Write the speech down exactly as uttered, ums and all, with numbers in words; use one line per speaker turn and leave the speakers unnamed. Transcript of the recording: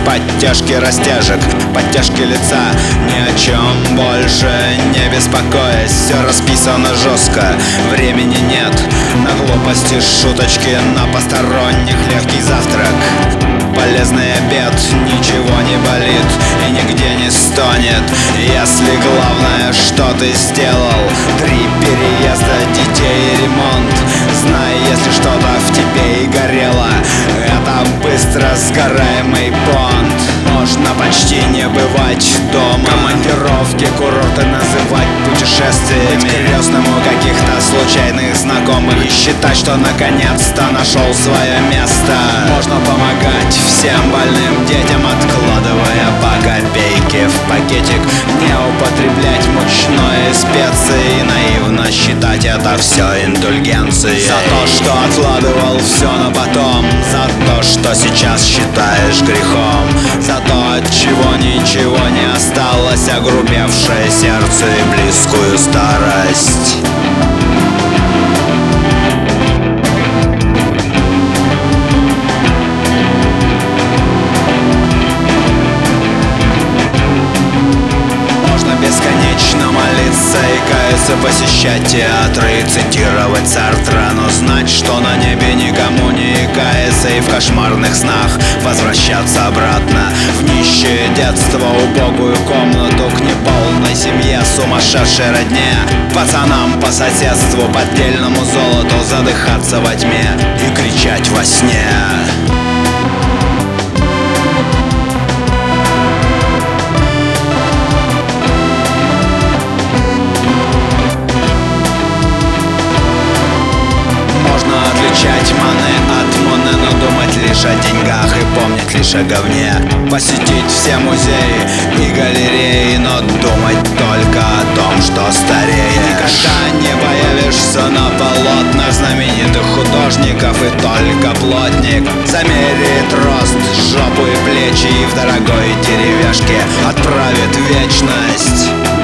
подтяжки растяжек, подтяжки лица. Ни о чем больше не беспокоясь, все расписано жестко, времени нет на глупости, шуточки, на посторонних, легкий завтрак, полезный обед, ничего не болит и нигде не стонет. Если главное, что ты сделал: три переезда, детей и ремонт. Знай, если что-то в тебе и горело, это быстро сгораемый понт. Можно почти не бывать дома, командировки, курорты называть путешествиями, быть крестному каких-то случайных знакомых и считать, что наконец-то нашел свое место. Можно помогать всем больным детям, откладывая по копейке в пакетик, не употреблять мучное и специи, наивно считать это все индульгенцией. За то, что откладывал все на потом, за то, что сейчас считаешь грехом, за то, от чего ничего не осталось, огрубевшее сердце и близкую старость. Бесконечно молиться и каяться, посещать театры и цитировать Сартра, но знать, что на небе никому не каяться, и в кошмарных снах возвращаться обратно в нищее детство, убогую комнату, к неполной семье, сумасшедшей родне, пацанам по соседству, поддельному золоту, задыхаться во тьме и кричать во сне. Отличать маны от моны, но думать лишь о деньгах и помнить лишь о говне. Посетить все музеи и галереи, но думать только о том, что стареешь. Никогда не появишься на полотнах знаменитых художников, и только плотник замеряет рост, жопу и плечи, и в дорогой деревяшке отправит в вечность.